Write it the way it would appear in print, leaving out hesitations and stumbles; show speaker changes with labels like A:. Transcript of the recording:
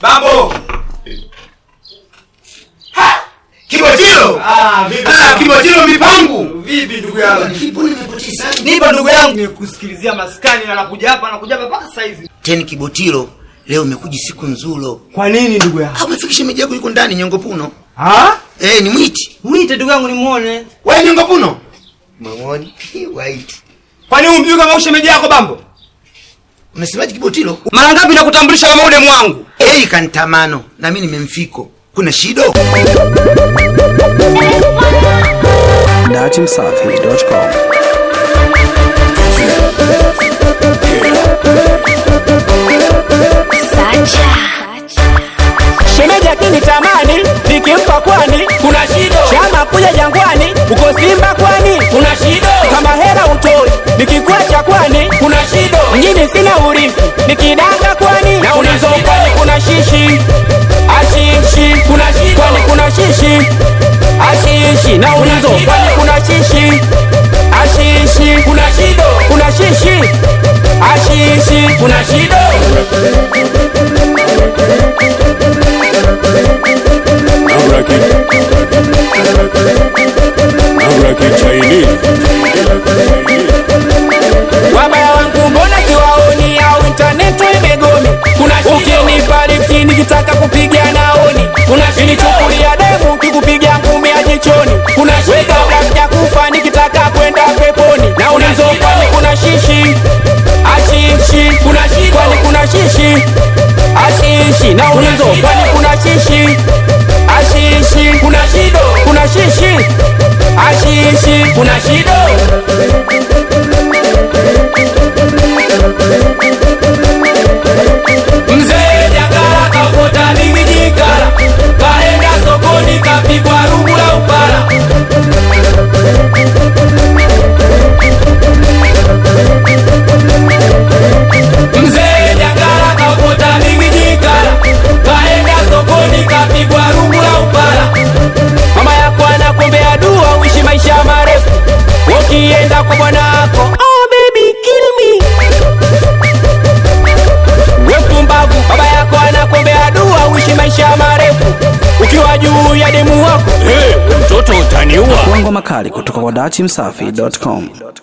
A: Bambo. Ha! Kibotilo. Kibotilo mipangu.
B: Vipi ndugu yangu?
A: Kipo nimepoteza.
B: Nipo ndugu yangu nikusikilizia maskani na anakuja hapa mpaka sasa hivi.
A: Tena Kibotilo, leo umekuja siku nzulo.
B: Kwa nini ndugu yangu?
A: Umefikisha meji yako yuko ndani Nyongopuno.
B: Ni
A: mwiti.
B: Mwite ndugu yangu nimuone.
A: Wewe Nyongopuno? Muone. White.
B: Kwani umjui kama ushemeji yako Bambo?
A: Unasemaje Kibotilo?
B: Mara ngapi nakutambulisha kama ule mwangu?
A: Kantamano na mimi nimemfiko. Kuna shida?
C: DachimSafi.com.
D: Sacha
E: shemeji akinitamani nikimpa kwani kuna shida, chama kuja Jangwani uko Simba kwani kuna shida, kama hera utoi nikikuacha kwani kuna shida, mjini sina urithi nikidanga kwani na ulizo kwani kuna shishi ashishi kuna shida, kwani kuna shishi ashishi na ulizo kwani kuna shishi ashishi kuna shida, kuna shishi ashishi kuna shida. Wabaya wangu mbona siwaoni au internetu imegome? Ukinipa lifti nikitaka kupiga naoni. Nilichukulia demu kikupiga ngumi ya jichoni. Weka kabla kufa nikitaka kwenda peponi. Na ulizo kwani kuna shishi ashishi kuna shida, kwani kuna shishi ashishi na ulizo kwani kuna shishi ashishi kuna shida, kuna shishi ashishi kuna shida. Mzee Jangala kapota mimijikala, kaenda sokoni kapigwa rungu la upala. Mzee Jangala kapota mimijikala, kaenda sokoni kapigwa rungu la upala. Mama yako anakuombea dua uishi maisha marefu, ukienda kwa bwanako oh baby kill me. Wepumbavu, baba yako anakuombea dua uishi maisha marefu, ukiwa juu ya demu wako mtoto utaniua.
C: Kuangwa makali kutoka kwa DachimSafi.com.